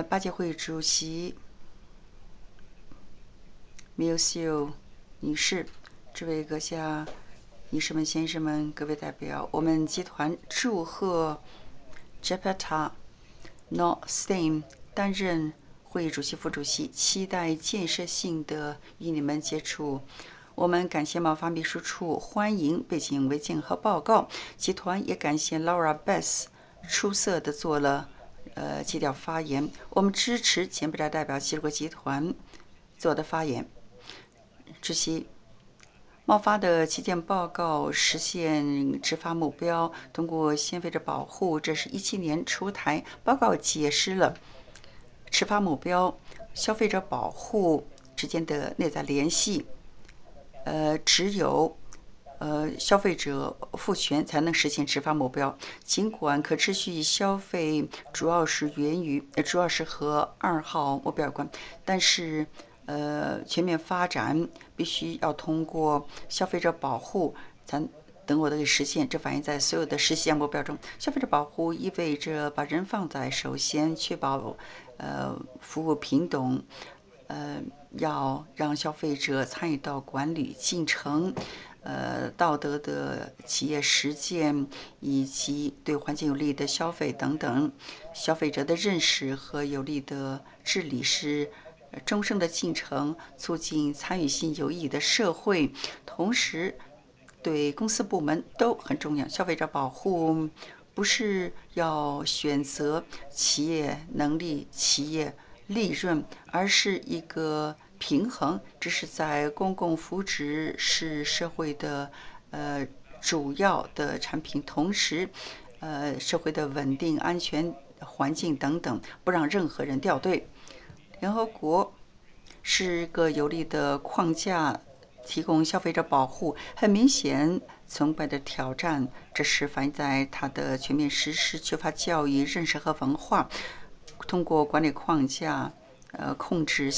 巴结会主席米尤西欧女士，这位阁下、女士们、先生们，各位代表，我们集团祝贺 Jepeta Norstein 担任会议主席、副主席，期待建设性的与你们接触。我们感谢贸发秘书处欢迎背景文件和报告，集团也感谢 Laura Bess 出色的做了基调发言。我们支持柬埔寨代表齐鲁集团做的发言。主席，贸发的旗舰报告实现执法目标，通过消费者保护，这是17年出台。报告解释了执法目标、消费者保护之间的内在联系。只有消费者赋权才能实现执法目标。尽管可持续消费主要是和2号目标有关，但是全面发展必须要通过消费者保护才等我的实现，这反映在所有的实现目标中。消费者保护意味着把人放在首先，确保服务平等。要让消费者参与到管理进程，道德的企业实践以及对环境有利的消费等等。消费者的认识和有利的治理是终生的进程，促进参与性有益的社会，同时对公司部门都很重要。消费者保护不是要选择企业能力、企业利润，而是一个平衡。这是在公共福祉是社会的主要的产品，同时社会的稳定、安全、环境等等，不让任何人掉队。联合国是个有力的框架，提供消费者保护。很明显，存在的挑战，这是反映在它的全面实施缺乏教育、认识和文化。通过管理框架，控制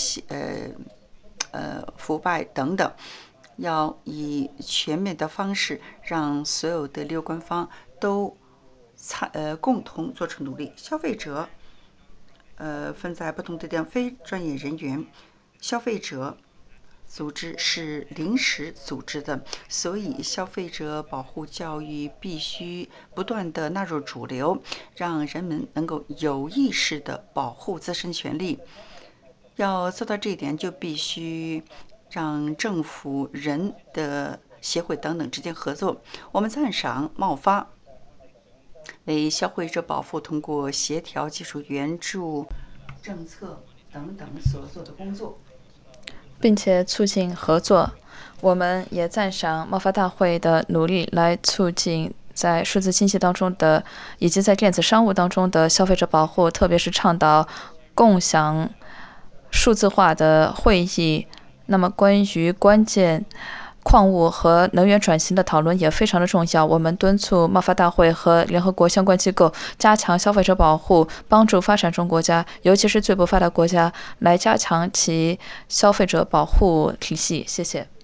腐败等等，要以全面的方式让所有的有关方都共同做出努力。消费者分在不同的地方，非专业人员，消费者组织是临时组织的，所以消费者保护教育必须不断地纳入主流，让人们能够有意识地保护自身权利。要做到这一点，就必须让政府、人的协会等等之间合作。我们赞赏贸发为消费者保护通过协调、技术援助、政策等等所做的工作， 并且促进合作。我们也赞赏贸发大会的努力，来促进在数字经济当中的以及在电子商务当中的消费者保护，特别是倡导共享数字化的会议。那么，关于关键矿物和能源转型的讨论也非常的重要。我们敦促贸发大会和联合国相关机构加强消费者保护，帮助发展中国家，尤其是最不发达国家，来加强其消费者保护体系。谢谢。